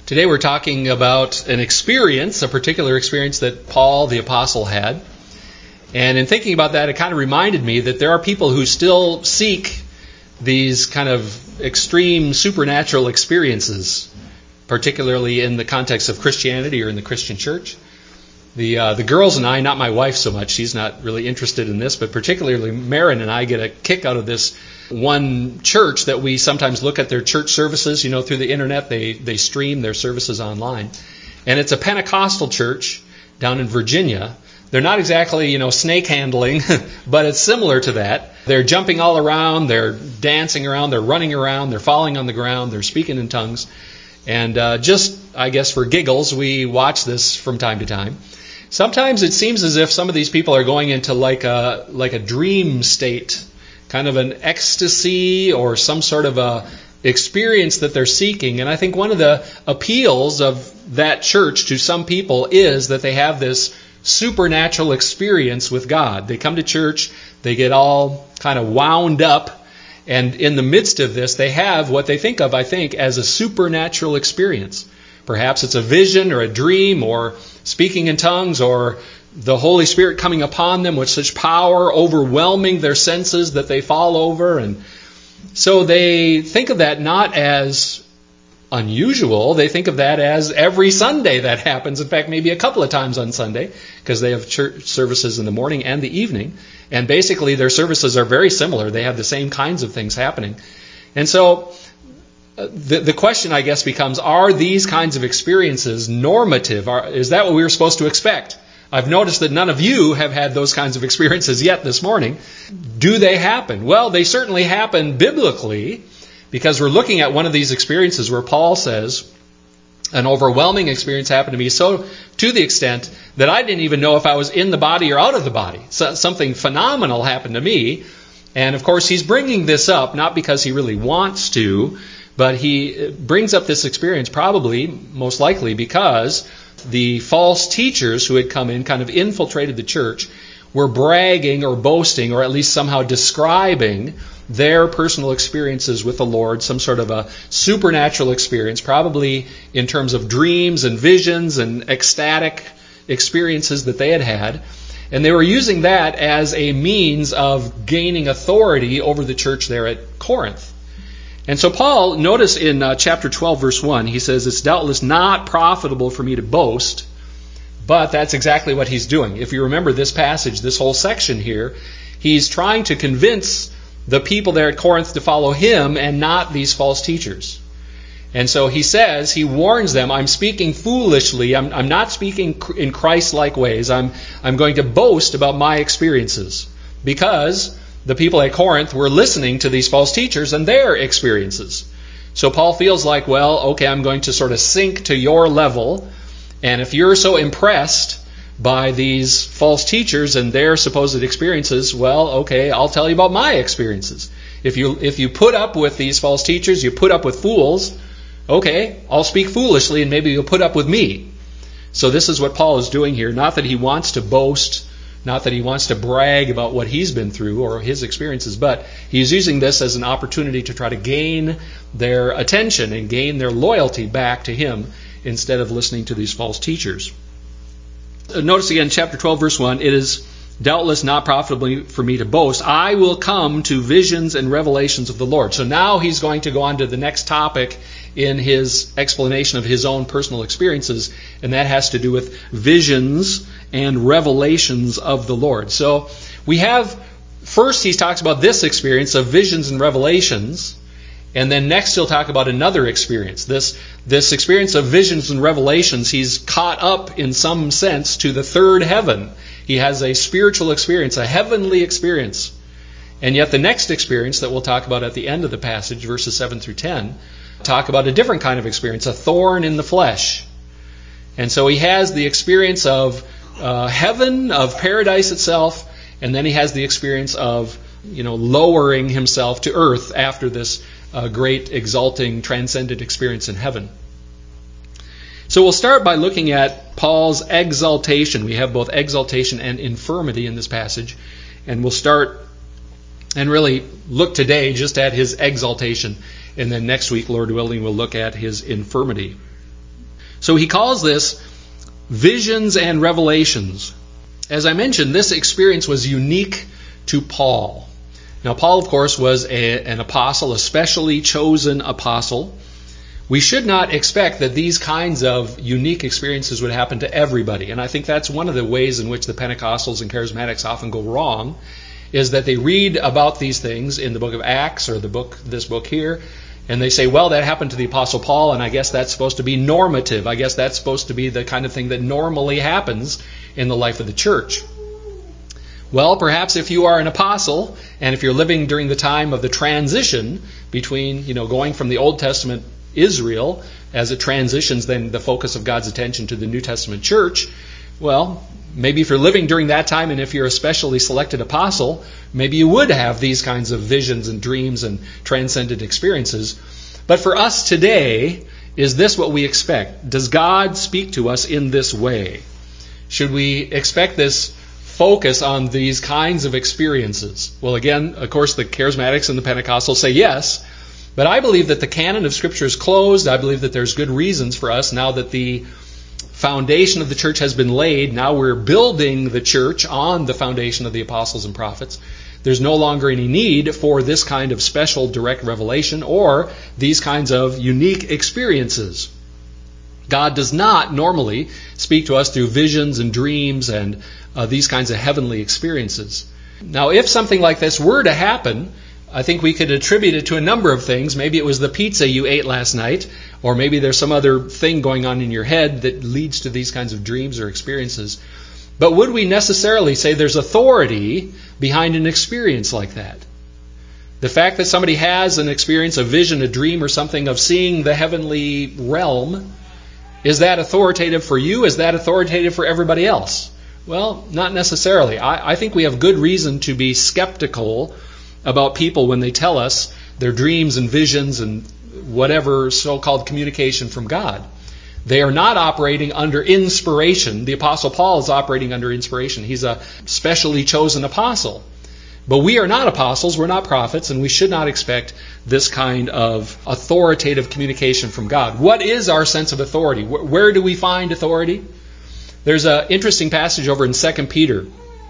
Today we're talking about an experience, a particular experience that Paul the Apostle had. And in thinking about that, it kind of reminded me that there are people who still seek these kind of extreme supernatural experiences, particularly in the context of Christianity or in the Christian church. The girls and I, not my wife so much, she's not really interested in this, but particularly Marin and I get a kick out of this one church that we sometimes look at their church services, through the internet. They stream their services online. And it's a Pentecostal church down in Virginia. They're not exactly, snake handling, but it's similar to that. They're jumping all around, they're dancing around, they're running around, they're falling on the ground, they're speaking in tongues. And just, I guess for giggles, we watch this from time to time. Sometimes it seems as if some of these people are going into like a dream state, kind of an ecstasy or some sort of a experience that they're seeking. And I think one of the appeals of that church to some people is that they have this supernatural experience with God. They come to church, they get all kind of wound up, and in the midst of this, they have what they think of, I think, as a supernatural experience. Perhaps it's a vision or a dream or speaking in tongues or the Holy Spirit coming upon them with such power, overwhelming their senses that they fall over. And so they think of that not as unusual. They think of that as every Sunday that happens. In fact, maybe a couple of times on Sunday, because they have church services in the morning and the evening. And basically their services are very similar. They have the same kinds of things happening. And so the question, I guess, becomes, are these kinds of experiences normative? Is that what we were supposed to expect? I've noticed that none of you have had those kinds of experiences yet this morning. Do they happen? Well, they certainly happen biblically, because we're looking at one of these experiences where Paul says, an overwhelming experience happened to me, so to the extent that I didn't even know if I was in the body or out of the body. So something phenomenal happened to me. And of course, he's bringing this up, not because he really wants to, but he brings up this experience probably, most likely, because the false teachers who had come in kind of infiltrated the church were bragging or boasting or at least somehow describing their personal experiences with the Lord, some sort of a supernatural experience, probably in terms of dreams and visions and ecstatic experiences that they had had. And they were using that as a means of gaining authority over the church there at Corinth. And so Paul, notice in chapter 12, verse 1, he says, it's doubtless not profitable for me to boast, but that's exactly what he's doing. If you remember this passage, this whole section here, he's trying to convince the people there at Corinth to follow him and not these false teachers. And so he says, he warns them, I'm speaking foolishly, I'm not speaking in Christ-like ways, I'm going to boast about my experiences, because the people at Corinth were listening to these false teachers and their experiences. So Paul feels like, well, okay, I'm going to sort of sink to your level. And if you're so impressed by these false teachers and their supposed experiences, well, okay, I'll tell you about my experiences. If you put up with these false teachers, you put up with fools, okay, I'll speak foolishly and maybe you'll put up with me. So this is what Paul is doing here. Not that he wants to boast, not that he wants to brag about what he's been through or his experiences, but he's using this as an opportunity to try to gain their attention and gain their loyalty back to him instead of listening to these false teachers. Notice again, chapter 12, verse 1, it is doubtless not profitable for me to boast. I will come to visions and revelations of the Lord. So now he's going to go on to the next topic in his explanation of his own personal experiences, and that has to do with visions and revelations of the Lord. So we have, first he talks about this experience of visions and revelations, and then next he'll talk about another experience. This experience of visions and revelations, he's caught up in some sense to the third heaven. He has a spiritual experience, a heavenly experience. And yet the next experience that we'll talk about at the end of the passage, verses 7 through 10, talk about a different kind of experience, a thorn in the flesh. And so he has the experience of heaven, of paradise itself, and then he has the experience of lowering himself to earth after this great, exalting, transcendent experience in heaven. So we'll start by looking at Paul's exaltation. We have both exaltation and infirmity in this passage. And we'll start and really look today just at his exaltation. And then next week, Lord willing, we'll look at his infirmity. So he calls this visions and revelations. As I mentioned, this experience was unique to Paul. Now, Paul, of course, was an apostle, a specially chosen apostle. We should not expect that these kinds of unique experiences would happen to everybody. And I think that's one of the ways in which the Pentecostals and Charismatics often go wrong, is that they read about these things in the book of Acts or this book here, and they say, well, that happened to the Apostle Paul, and I guess that's supposed to be normative. I guess that's supposed to be the kind of thing that normally happens in the life of the church. Well, perhaps if you are an apostle, and if you're living during the time of the transition between, going from the Old Testament Israel as it transitions then the focus of God's attention to the New Testament church, well, maybe if you're living during that time and if you're a specially selected apostle, maybe you would have these kinds of visions and dreams and transcendent experiences. But for us today, is this what we expect? Does God speak to us in this way? Should we expect this focus on these kinds of experiences? Well, again, of course, the Charismatics and the Pentecostals say yes, but I believe that the canon of Scripture is closed. I believe that there's good reasons for us now that the foundation of the church has been laid. Now we're building the church on the foundation of the apostles and prophets. There's no longer any need for this kind of special direct revelation or these kinds of unique experiences. God does not normally speak to us through visions and dreams and these kinds of heavenly experiences. Now, if something like this were to happen, I think we could attribute it to a number of things. Maybe it was the pizza you ate last night, or maybe there's some other thing going on in your head that leads to these kinds of dreams or experiences. But would we necessarily say there's authority behind an experience like that? The fact that somebody has an experience, a vision, a dream, or something of seeing the heavenly realm, is that authoritative for you? Is that authoritative for everybody else? Well, not necessarily. I think we have good reason to be skeptical about people when they tell us their dreams and visions and whatever so-called communication from God. They are not operating under inspiration. The Apostle Paul is operating under inspiration. He's a specially chosen apostle. But we are not apostles, we're not prophets, and we should not expect this kind of authoritative communication from God. What is our sense of authority? Where do we find authority? There's an interesting passage over in 2 Peter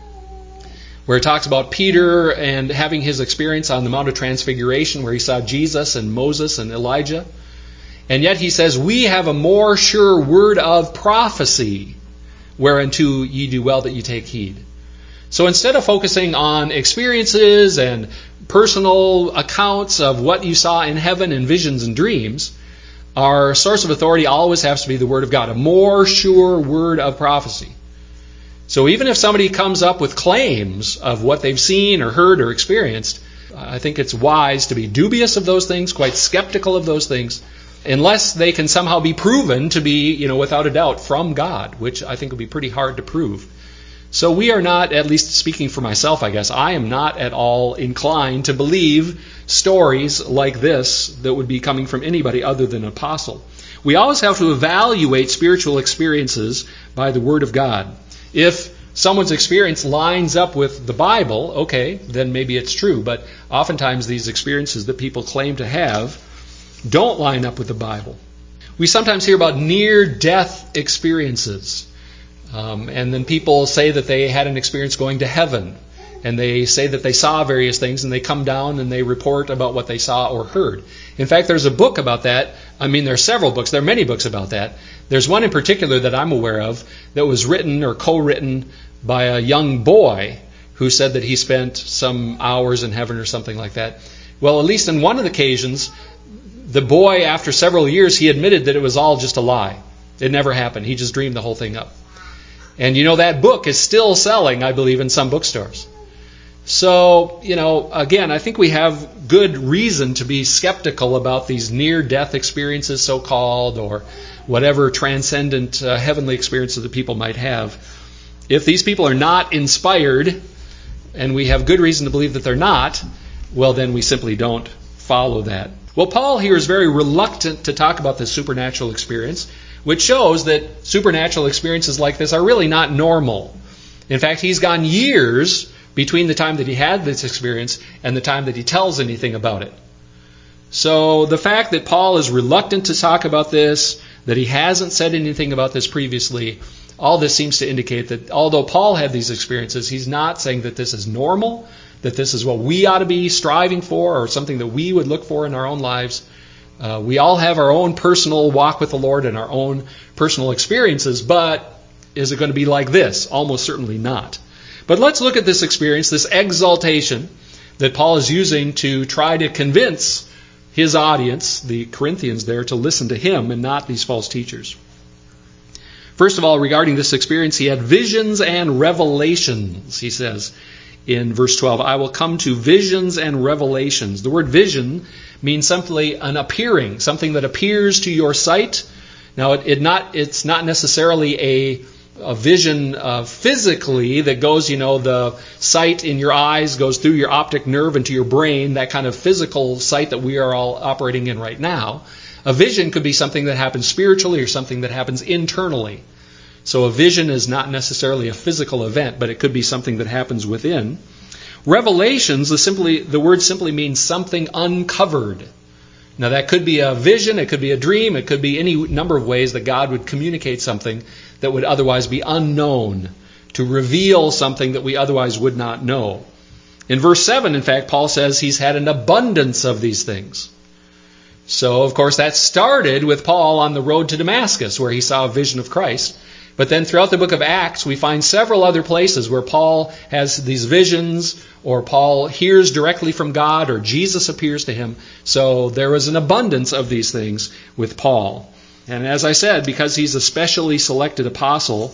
where it talks about Peter and having his experience on the Mount of Transfiguration where he saw Jesus and Moses and Elijah. And yet he says, we have a more sure word of prophecy, whereunto ye do well that ye take heed. So instead of focusing on experiences and personal accounts of what you saw in heaven and visions and dreams, our source of authority always has to be the Word of God, a more sure word of prophecy. So even if somebody comes up with claims of what they've seen or heard or experienced, I think it's wise to be dubious of those things, quite skeptical of those things, unless they can somehow be proven to be, without a doubt from God, which I think would be pretty hard to prove. So we are not, at least speaking for myself, I guess, I am not at all inclined to believe stories like this that would be coming from anybody other than an apostle. We always have to evaluate spiritual experiences by the Word of God. If someone's experience lines up with the Bible, okay, then maybe it's true. But oftentimes these experiences that people claim to have don't line up with the Bible. We sometimes hear about near-death experiences. And then people say that they had an experience going to heaven. And they say that they saw various things, and they come down and they report about what they saw or heard. In fact, there's a book about that. There are several books. There are many books about that. There's one in particular that I'm aware of that was written or co-written by a young boy who said that he spent some hours in heaven or something like that. Well, at least on one of the occasions, the boy, after several years, he admitted that it was all just a lie. It never happened. He just dreamed the whole thing up. And that book is still selling, I believe, in some bookstores. So, again, I think we have good reason to be skeptical about these near-death experiences, so-called, or whatever transcendent heavenly experiences that people might have. If these people are not inspired, and we have good reason to believe that they're not, well, then we simply don't follow that. Well, Paul here is very reluctant to talk about this supernatural experience, which shows that supernatural experiences like this are really not normal. In fact, he's gone years between the time that he had this experience and the time that he tells anything about it. So the fact that Paul is reluctant to talk about this, that he hasn't said anything about this previously. All this seems to indicate that although Paul had these experiences, he's not saying that this is normal, that this is what we ought to be striving for or something that we would look for in our own lives. We all have our own personal walk with the Lord and our own personal experiences, but is it going to be like this? Almost certainly not. But let's look at this experience, this exaltation that Paul is using to try to convince his audience, the Corinthians there, to listen to him and not these false teachers. First of all, regarding this experience, he had visions and revelations, he says in verse 12. I will come to visions and revelations. The word vision means simply an appearing, something that appears to your sight. Now, it's not necessarily a vision physically that goes, the sight in your eyes goes through your optic nerve into your brain, that kind of physical sight that we are all operating in right now. A vision could be something that happens spiritually or something that happens internally. So a vision is not necessarily a physical event, but it could be something that happens within. Revelations, the word simply means something uncovered. Now that could be a vision, it could be a dream, it could be any number of ways that God would communicate something that would otherwise be unknown, to reveal something that we otherwise would not know. In verse 7, in fact, Paul says he's had an abundance of these things. So, of course, that started with Paul on the road to Damascus, where he saw a vision of Christ. But then throughout the book of Acts, we find several other places where Paul has these visions, or Paul hears directly from God, or Jesus appears to him. So there was an abundance of these things with Paul. And as I said, because he's a specially selected apostle,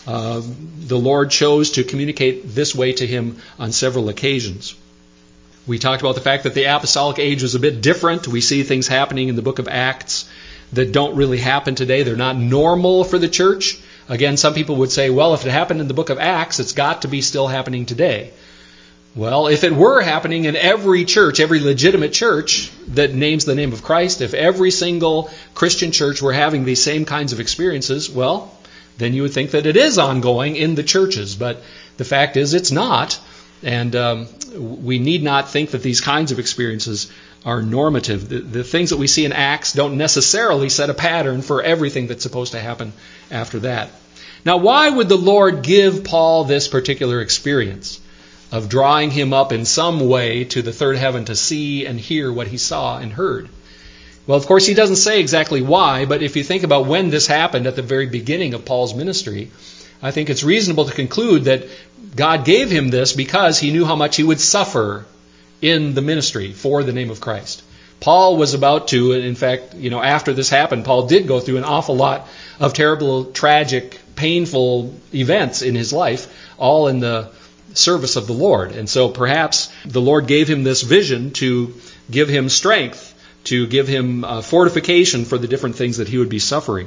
the Lord chose to communicate this way to him on several occasions. We talked about the fact that the apostolic age was a bit different. We see things happening in the book of Acts that don't really happen today. They're not normal for the church. Again, some people would say, well, if it happened in the book of Acts, it's got to be still happening today. Well, if it were happening in every church, every legitimate church that names the name of Christ, if every single Christian church were having these same kinds of experiences, well, then you would think that it is ongoing in the churches. But the fact is it's not. And we need not think that these kinds of experiences are normative. The things that we see in Acts don't necessarily set a pattern for everything that's supposed to happen after that. Now, why would the Lord give Paul this particular experience of drawing him up in some way to the third heaven to see and hear what he saw and heard? Well, of course, he doesn't say exactly why, but if you think about when this happened at the very beginning of Paul's ministry, I think it's reasonable to conclude that God gave him this because he knew how much he would suffer in the ministry for the name of Christ. Paul was about to, and in fact, after this happened, Paul did go through an awful lot of terrible, tragic, painful events in his life, all in the service of the Lord. And so perhaps the Lord gave him this vision to give him strength, to give him fortification for the different things that he would be suffering.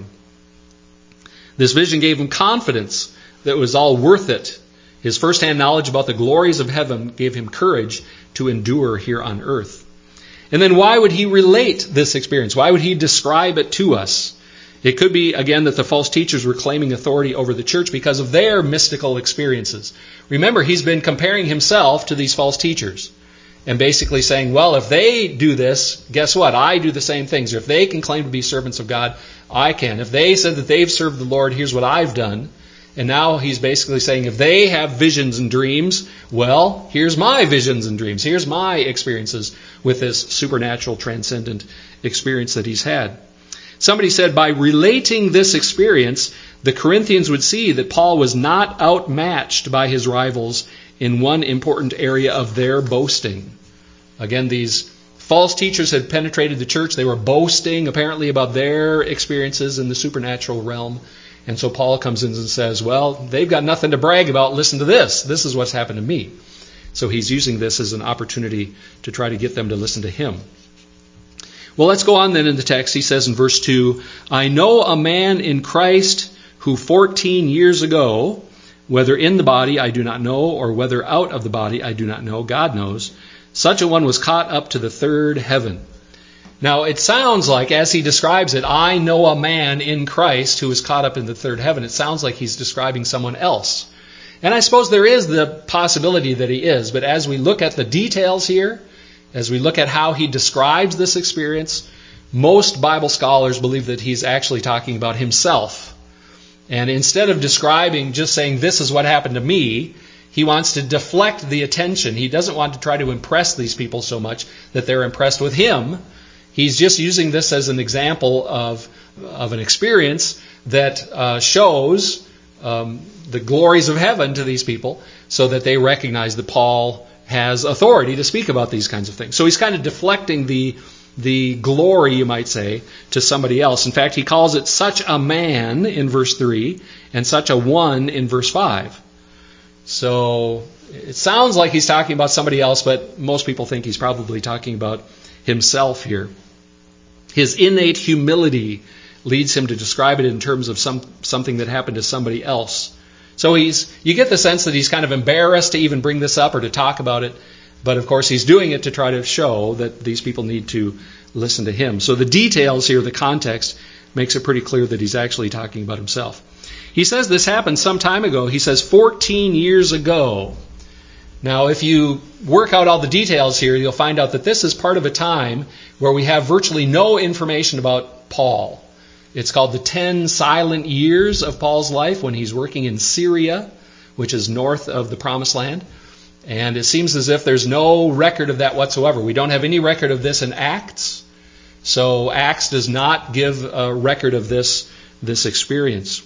This vision gave him confidence that it was all worth it. His firsthand knowledge about the glories of heaven gave him courage to endure here on earth. And then why would he relate this experience? Why would he describe it to us? It could be, again, that the false teachers were claiming authority over the church because of their mystical experiences. Remember, he's been comparing himself to these false teachers and basically saying, well, if they do this, guess what? I do the same things. Or if they can claim to be servants of God, I can. If they said that they've served the Lord, here's what I've done. And now he's basically saying, if they have visions and dreams, well, here's my visions and dreams. Here's my experiences with this supernatural, transcendent experience that he's had. Somebody said, by relating this experience, the Corinthians would see that Paul was not outmatched by his rivals in one important area of their boasting. Again, these false teachers had penetrated the church. They were boasting, apparently, about their experiences in the supernatural realm. And so Paul comes in and says, well, they've got nothing to brag about. Listen to this. This is what's happened to me. So he's using this as an opportunity to try to get them to listen to him. Well, let's go on then in the text. He says in verse 2, I know a man in Christ who 14 years ago, whether in the body I do not know, or whether out of the body I do not know, God knows, such a one was caught up to the third heaven. Now, it sounds like, as he describes it, I know a man in Christ who is caught up in the third heaven. It sounds like he's describing someone else. And I suppose there is the possibility that he is. But as we look at the details here, as we look at how he describes this experience, most Bible scholars believe that he's actually talking about himself. And instead of describing, just saying, this is what happened to me, he wants to deflect the attention. He doesn't want to try to impress these people so much that they're impressed with him. He's just using this as an example of an experience that shows the glories of heaven to these people so that they recognize that Paul has authority to speak about these kinds of things. So he's kind of deflecting the glory, you might say, to somebody else. In fact, he calls it such a man in verse 3 and such a one in verse 5. So it sounds like he's talking about somebody else, but most people think he's probably talking about himself here. His innate humility leads him to describe it in terms of something that happened to somebody else. So you get the sense that he's kind of embarrassed to even bring this up or to talk about it. But of course, he's doing it to try to show that these people need to listen to him. So the details here, the context, makes it pretty clear that he's actually talking about himself. He says this happened some time ago. He says 14 years ago. Now, if you work out all the details here, you'll find out that this is part of a time where we have virtually no information about Paul. It's called the 10 silent years of Paul's life when he's working in Syria, which is north of the Promised Land. And it seems as if there's no record of that whatsoever. We don't have any record of this in Acts. So Acts does not give a record of this experience.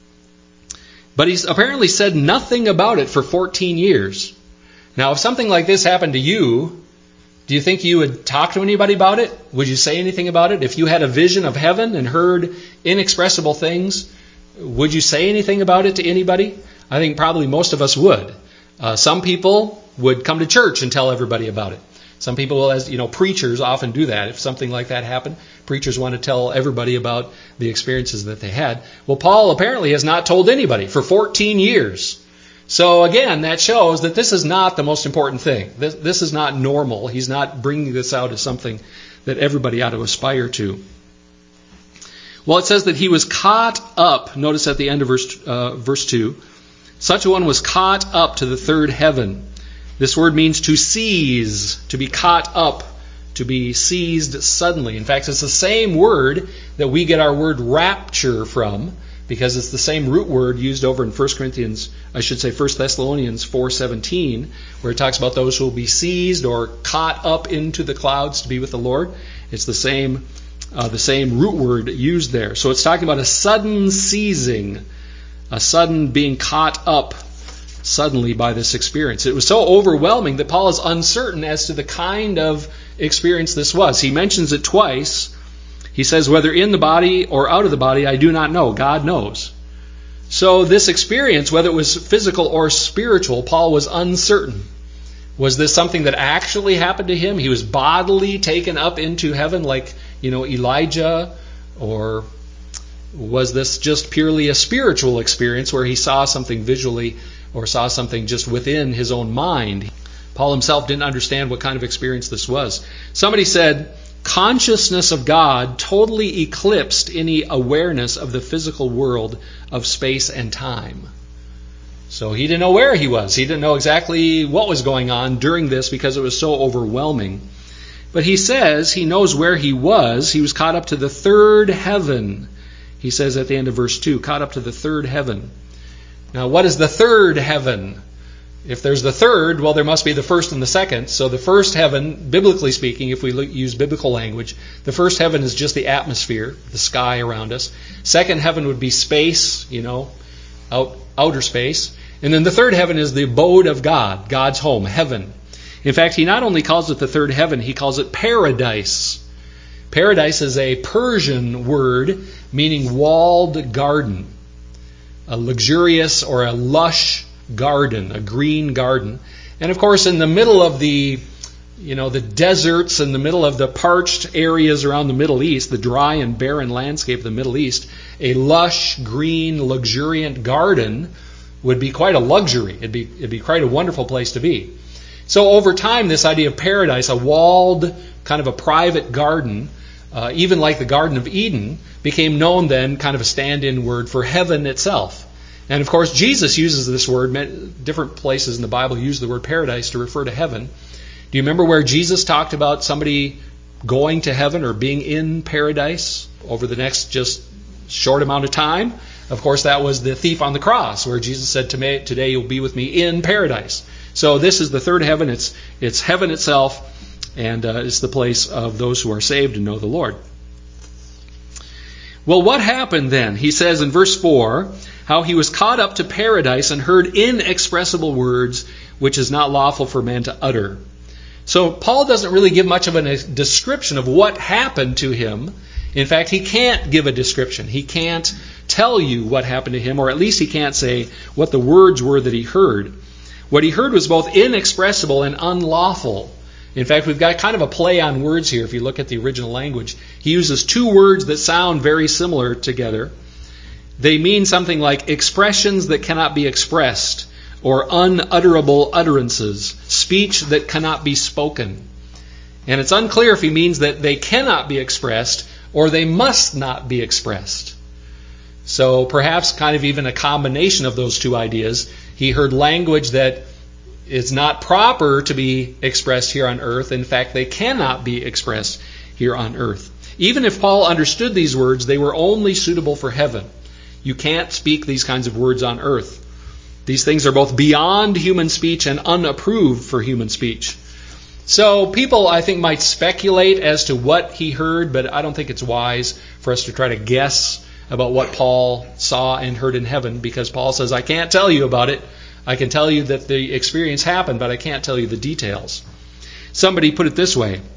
But he's apparently said nothing about it for 14 years. Now, if something like this happened to you, do you think you would talk to anybody about it? Would you say anything about it? If you had a vision of heaven and heard inexpressible things, would you say anything about it to anybody? I think probably most of us would. Some people would come to church and tell everybody about it. Some people, as you know, preachers often do that. If something like that happened, preachers want to tell everybody about the experiences that they had. Well, Paul apparently has not told anybody for 14 years. So again, that shows that this is not the most important thing. This is not normal. He's not bringing this out as something that everybody ought to aspire to. Well, it says that he was caught up. Notice at the end of verse 2. Such a one was caught up to the third heaven. This word means to seize, to be caught up, to be seized suddenly. In fact, it's the same word that we get our word rapture from, because it's the same root word used over in 1 Thessalonians 4:17, where it talks about those who will be seized or caught up into the clouds to be with the Lord. It's the same root word used there. So it's talking about a sudden seizing, a sudden being caught up suddenly by this experience. It was so overwhelming that Paul is uncertain as to the kind of experience this was. He mentions it twice. He says, whether in the body or out of the body, I do not know. God knows. So this experience, whether it was physical or spiritual, Paul was uncertain. Was this something that actually happened to him? He was bodily taken up into heaven like, Elijah? Or was this just purely a spiritual experience where he saw something visually or saw something just within his own mind? Paul himself didn't understand what kind of experience this was. Somebody said, consciousness of God totally eclipsed any awareness of the physical world of space and time. So he didn't know where he was. He didn't know exactly what was going on during this because it was so overwhelming. But he says he knows where he was. He was caught up to the third heaven. He says at the end of verse 2, caught up to the third heaven. Now, what is the third heaven? If there's the third, well, there must be the first and the second. So the first heaven, biblically speaking, if we use biblical language, the first heaven is just the atmosphere, the sky around us. Second heaven would be space, outer space. And then the third heaven is the abode of God, God's home, heaven. In fact, he not only calls it the third heaven, he calls it paradise. Paradise is a Persian word meaning walled garden, a luxurious or a lush garden, a green garden. And of course, in the middle of the deserts, in the middle of the parched areas around the Middle East, the dry and barren landscape of the Middle East, a lush, green, luxuriant garden would be quite a luxury. It'd be quite a wonderful place to be. So over time, this idea of paradise, a walled, kind of a private garden, even like the Garden of Eden, became known then, kind of a stand-in word for heaven itself. And of course, Jesus uses this word. Different places in the Bible use the word paradise to refer to heaven. Do you remember where Jesus talked about somebody going to heaven or being in paradise over the next just short amount of time. Of course, that was the thief on the cross, where Jesus said, "Today you'll be with me in paradise." So this is the third heaven. It's heaven itself, and it's the place of those who are saved and know the Lord. Well, what happened then? He says in verse 4, how he was caught up to paradise and heard inexpressible words, which is not lawful for man to utter. So Paul doesn't really give much of a description of what happened to him. In fact, he can't give a description. He can't tell you what happened to him, or at least he can't say what the words were that he heard. What he heard was both inexpressible and unlawful. In fact, we've got kind of a play on words here. If you look at the original language, he uses two words that sound very similar together. They mean something like expressions that cannot be expressed, or unutterable utterances, speech that cannot be spoken. And it's unclear if he means that they cannot be expressed or they must not be expressed. So perhaps kind of even a combination of those two ideas. He heard language that is not proper to be expressed here on earth. In fact, they cannot be expressed here on earth. Even if Paul understood these words, they were only suitable for heaven. You can't speak these kinds of words on earth. These things are both beyond human speech and unapproved for human speech. So people, I think, might speculate as to what he heard, but I don't think it's wise for us to try to guess about what Paul saw and heard in heaven, because Paul says, I can't tell you about it. I can tell you that the experience happened, but I can't tell you the details. Somebody put it this way: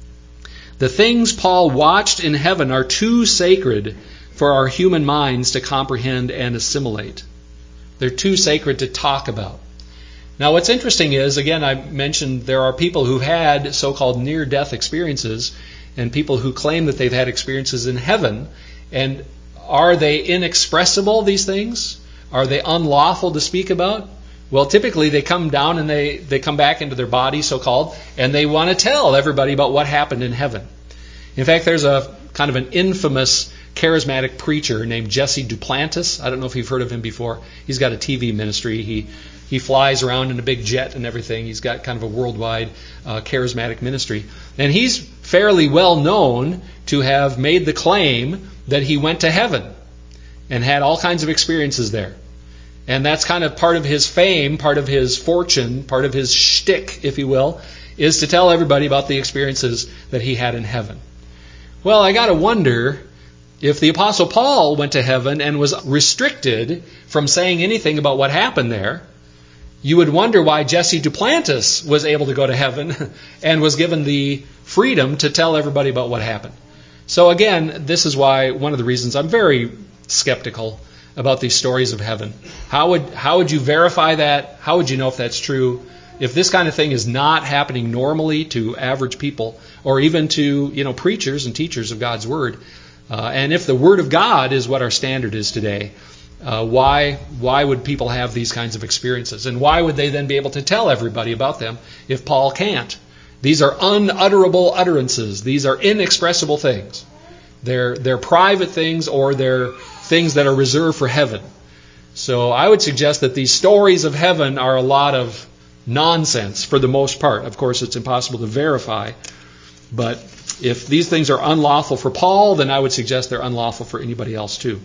the things Paul watched in heaven are too sacred for our human minds to comprehend and assimilate. They're too sacred to talk about. Now, what's interesting is, again, I mentioned there are people who've had so-called near-death experiences and people who claim that they've had experiences in heaven. And are they inexpressible, these things? Are they unlawful to speak about? Well, typically they come down and they come back into their body, so-called, and they want to tell everybody about what happened in heaven. In fact, there's a kind of an infamous charismatic preacher named Jesse Duplantis. I don't know if you've heard of him before. He's got a TV ministry. He flies around in a big jet and everything. He's got kind of a worldwide charismatic ministry. And he's fairly well known to have made the claim that he went to heaven and had all kinds of experiences there. And that's kind of part of his fame, part of his fortune, part of his shtick, if you will, is to tell everybody about the experiences that he had in heaven. Well, I got to wonder, if the Apostle Paul went to heaven and was restricted from saying anything about what happened there, you would wonder why Jesse Duplantis was able to go to heaven and was given the freedom to tell everybody about what happened. So again, this is why one of the reasons I'm very skeptical about these stories of heaven. How would you verify that? How would you know if that's true? If this kind of thing is not happening normally to average people, or even to preachers and teachers of God's Word, and if the Word of God is what our standard is today, why would people have these kinds of experiences? And why would they then be able to tell everybody about them if Paul can't? These are unutterable utterances. These are inexpressible things. They're private things, or they're things that are reserved for heaven. So I would suggest that these stories of heaven are a lot of nonsense for the most part. Of course, it's impossible to verify. But if these things are unlawful for Paul, then I would suggest they're unlawful for anybody else too.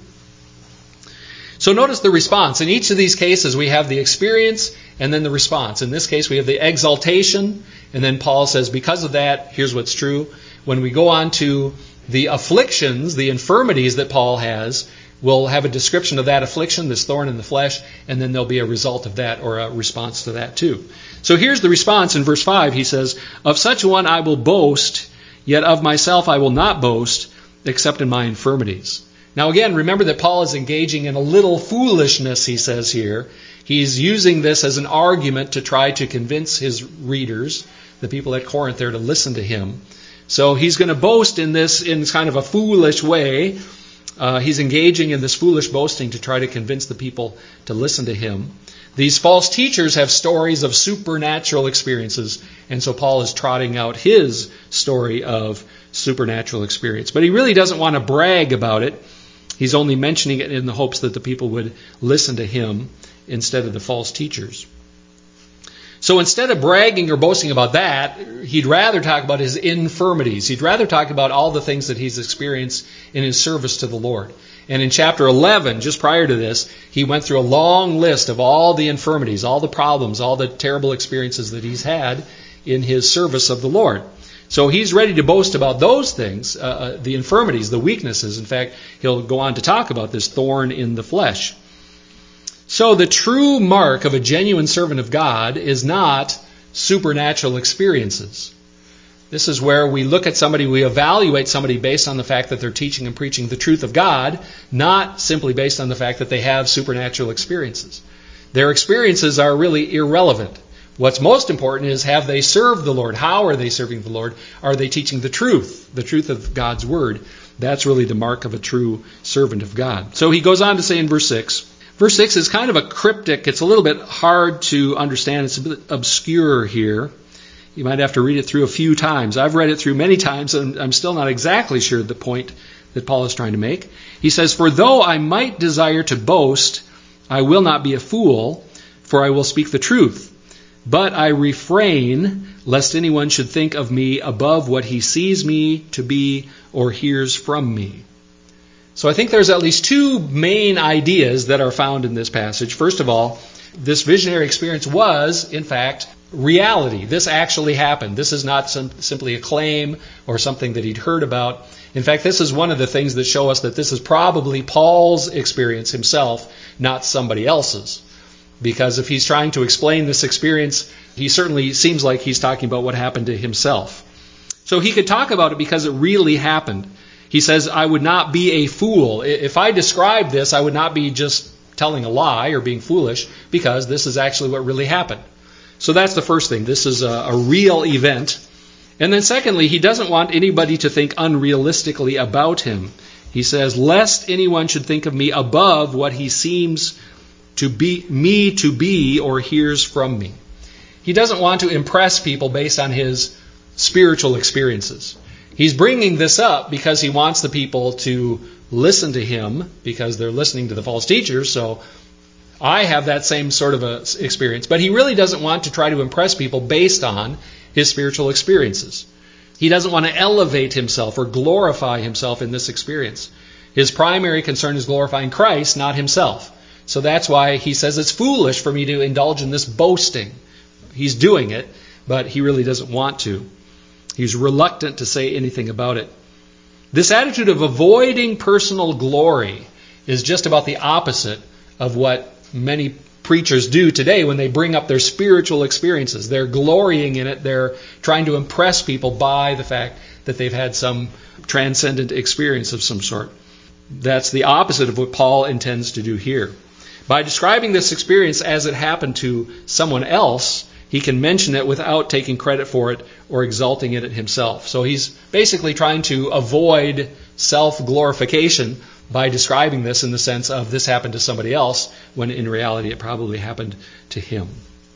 So notice the response. In each of these cases, we have the experience and then the response. In this case, we have the exaltation, and then Paul says, because of that, here's what's true. When we go on to the afflictions, the infirmities that Paul has, we'll have a description of that affliction, this thorn in the flesh, and then there'll be a result of that, or a response to that too. So here's the response in verse 5. He says, of such one I will boast, yet of myself I will not boast, except in my infirmities. Now again, remember that Paul is engaging in a little foolishness, he says here. He's using this as an argument to try to convince his readers, the people at Corinth there, to listen to him. So he's going to boast in this in kind of a foolish way. He's engaging in this foolish boasting to try to convince the people to listen to him. These false teachers have stories of supernatural experiences, and so Paul is trotting out his story of supernatural experience. But he really doesn't want to brag about it. He's only mentioning it in the hopes that the people would listen to him instead of the false teachers. So instead of bragging or boasting about that, he'd rather talk about his infirmities. He'd rather talk about all the things that he's experienced in his service to the Lord. And in chapter 11, just prior to this, he went through a long list of all the infirmities, all the problems, all the terrible experiences that he's had in his service of the Lord. So he's ready to boast about those things, the infirmities, the weaknesses. In fact, he'll go on to talk about this thorn in the flesh. So the true mark of a genuine servant of God is not supernatural experiences. This is where we look at somebody, we evaluate somebody based on the fact that they're teaching and preaching the truth of God, not simply based on the fact that they have supernatural experiences. Their experiences are really irrelevant. What's most important is, have they served the Lord? How are they serving the Lord? Are they teaching the truth of God's Word? That's really the mark of a true servant of God. So he goes on to say in verse 6, Verse 6 is kind of a cryptic. It's a little bit hard to understand. It's a bit obscure here. You might have to read it through a few times. I've read it through many times, and I'm still not exactly sure the point that Paul is trying to make. He says, "For though I might desire to boast, I will not be a fool, for I will speak the truth. But I refrain, lest anyone should think of me above what he sees me to be or hears from me." So I think there's at least two main ideas that are found in this passage. First of all, this visionary experience was, in fact, reality. This actually happened. This is not simply a claim or something that he'd heard about. In fact, this is one of the things that show us that this is probably Paul's experience himself, not somebody else's. Because if he's trying to explain this experience, he certainly seems like he's talking about what happened to himself. So he could talk about it because it really happened. He says, I would not be a fool. If I described this, I would not be just telling a lie or being foolish, because this is actually what really happened. So that's the first thing. This is a real event. And then secondly, he doesn't want anybody to think unrealistically about him. He says, lest anyone should think of me above what he seems to be or hears from me. He doesn't want to impress people based on his spiritual experiences. He's bringing this up because he wants the people to listen to him, because they're listening to the false teachers. So I have that same sort of a experience. But he really doesn't want to try to impress people based on his spiritual experiences. He doesn't want to elevate himself or glorify himself in this experience. His primary concern is glorifying Christ, not himself. So that's why he says it's foolish for me to indulge in this boasting. He's doing it, but he really doesn't want to. He's reluctant to say anything about it. This attitude of avoiding personal glory is just about the opposite of what many preachers do today when they bring up their spiritual experiences. They're glorying in it. They're trying to impress people by the fact that they've had some transcendent experience of some sort. That's the opposite of what Paul intends to do here. By describing this experience as it happened to someone else, he can mention it without taking credit for it or exalting in it himself. So he's basically trying to avoid self-glorification by describing this in the sense of this happened to somebody else, when in reality it probably happened to him.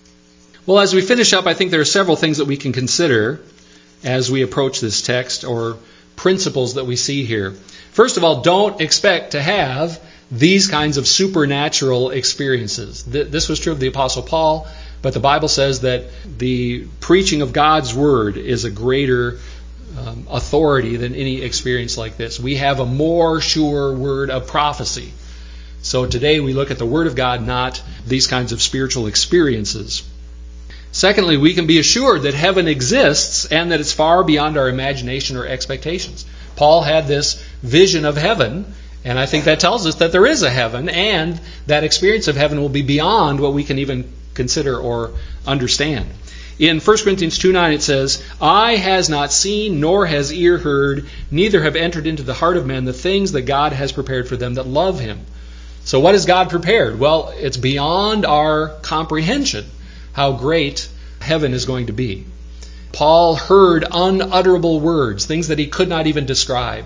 Well, as we finish up, I think there are several things that we can consider as we approach this text, or principles that we see here. First of all, don't expect to have these kinds of supernatural experiences. This was true of the Apostle Paul, but the Bible says that the preaching of God's Word is a greater authority than any experience like this. We have a more sure word of prophecy. So today we look at the Word of God, not these kinds of spiritual experiences. Secondly, we can be assured that heaven exists and that it's far beyond our imagination or expectations. Paul had this vision of heaven, and I think that tells us that there is a heaven, and that experience of heaven will be beyond what we can even consider or understand. In 1 Corinthians 2:9 it says, "Eye has not seen, nor has ear heard, neither have entered into the heart of man the things that God has prepared for them that love Him." So what has God prepared? Well, it's beyond our comprehension how great heaven is going to be. Paul heard unutterable words, things that he could not even describe.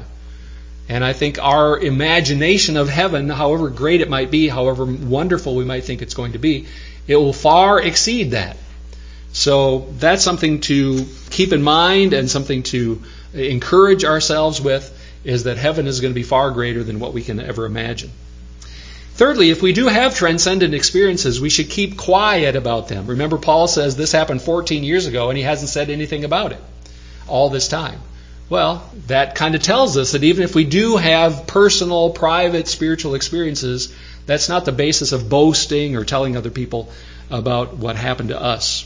And I think our imagination of heaven, however great it might be, however wonderful we might think it's going to be, it will far exceed that. So that's something to keep in mind and something to encourage ourselves with, is that heaven is going to be far greater than what we can ever imagine. Thirdly, if we do have transcendent experiences, we should keep quiet about them. Remember, Paul says this happened 14 years ago, and he hasn't said anything about it all this time. Well, that kind of tells us that even if we do have personal, private, spiritual experiences, that's not the basis of boasting or telling other people about what happened to us.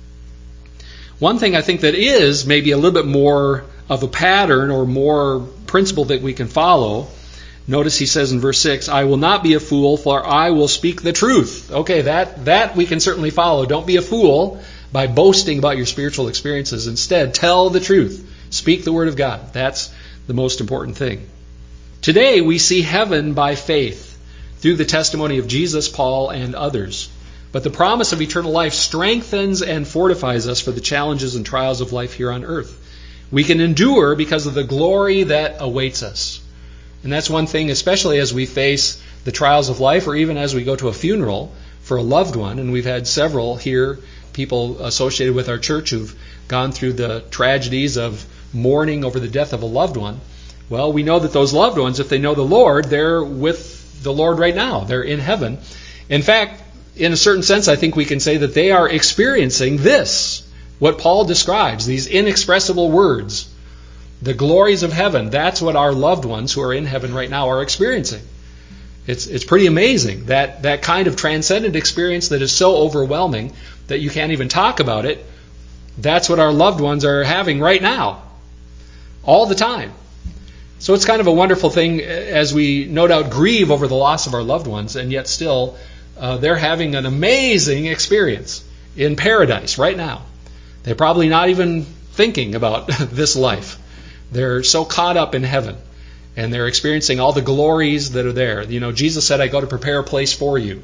One thing I think that is maybe a little bit more of a pattern or more principle that we can follow. Notice he says in verse 6, I will not be a fool, for I will speak the truth. Okay, that we can certainly follow. Don't be a fool by boasting about your spiritual experiences. Instead, tell the truth. Speak the word of God. That's the most important thing. Today, we see heaven by faith through the testimony of Jesus, Paul, and others. But the promise of eternal life strengthens and fortifies us for the challenges and trials of life here on earth. We can endure because of the glory that awaits us. And that's one thing, especially as we face the trials of life, or even as we go to a funeral for a loved one. And we've had several here, people associated with our church who've gone through the tragedies of mourning over the death of a loved one. Well, we know that those loved ones, if they know the Lord, they're with the Lord right now. They're in heaven. In fact, in a certain sense, I think we can say that they are experiencing this, what Paul describes, these inexpressible words. The glories of heaven, that's what our loved ones who are in heaven right now are experiencing. It's pretty amazing, that kind of transcendent experience that is so overwhelming that you can't even talk about it. That's what our loved ones are having right now, all the time. So it's kind of a wonderful thing as we no doubt grieve over the loss of our loved ones, and yet still they're having an amazing experience in paradise right now. They're probably not even thinking about this life. They're so caught up in heaven, and they're experiencing all the glories that are there. You know, Jesus said, I go to prepare a place for you,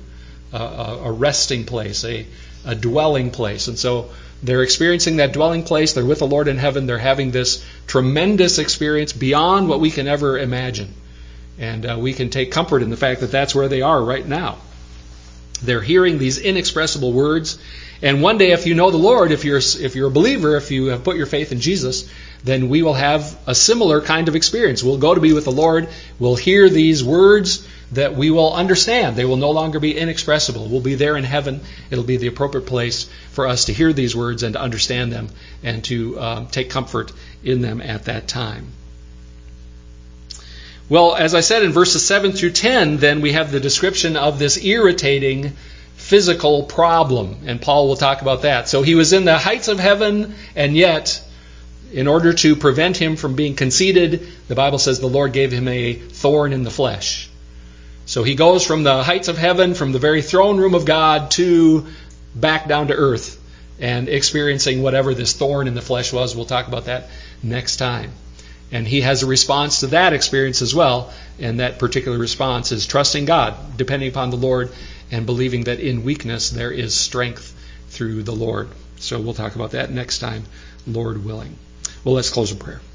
a resting place, a dwelling place. And so they're experiencing that dwelling place. They're with the Lord in heaven. They're having this tremendous experience beyond what we can ever imagine. And we can take comfort in the fact that that's where they are right now. They're hearing these inexpressible words. And one day, if you know the Lord, if you're a believer, if you have put your faith in Jesus, then we will have a similar kind of experience. We'll go to be with the Lord. We'll hear these words that we will understand. They will no longer be inexpressible. We'll be there in heaven. It'll be the appropriate place for us to hear these words and to understand them and to take comfort in them at that time. Well, as I said in verses 7 through 10, then we have the description of this irritating physical problem, and Paul will talk about that. So he was in the heights of heaven, and yet, in order to prevent him from being conceited, the Bible says the Lord gave him a thorn in the flesh. So he goes from the heights of heaven, from the very throne room of God, to back down to earth and experiencing whatever this thorn in the flesh was. We'll talk about that next time. And he has a response to that experience as well, and that particular response is trusting God, depending upon the Lord, and believing that in weakness there is strength through the Lord. So we'll talk about that next time, Lord willing. Well, let's close in prayer.